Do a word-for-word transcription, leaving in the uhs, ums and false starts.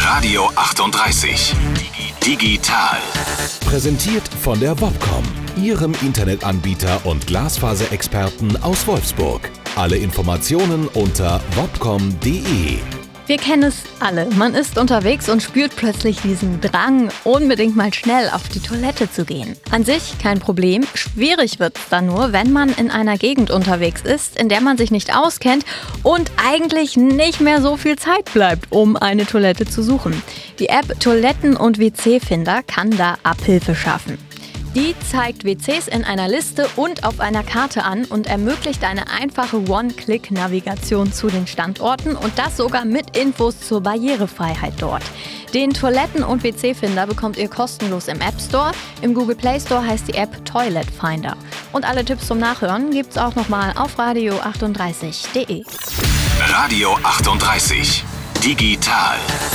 Radio achtunddreißig. Digital. Präsentiert von der Wobcom, Ihrem Internetanbieter und Glasfaserexperten aus Wolfsburg. Alle Informationen unter wobcom punkt de. Wir kennen es alle. Man ist unterwegs und spürt plötzlich diesen Drang, unbedingt mal schnell auf die Toilette zu gehen. An sich kein Problem. Schwierig wird es dann nur, wenn man in einer Gegend unterwegs ist, in der man sich nicht auskennt und eigentlich nicht mehr so viel Zeit bleibt, um eine Toilette zu suchen. Die App Toiletten- und W C-Finder kann da Abhilfe schaffen. Die zeigt W Cs in einer Liste und auf einer Karte an und ermöglicht eine einfache One-Click-Navigation zu den Standorten und das sogar mit Infos zur Barrierefreiheit dort. Den Toiletten- und W C-Finder bekommt ihr kostenlos im App Store. Im Google Play Store heißt die App Toilet Finder. Und alle Tipps zum Nachhören gibt's auch nochmal auf radio achtunddreißig punkt de. Radio achtunddreißig. Digital.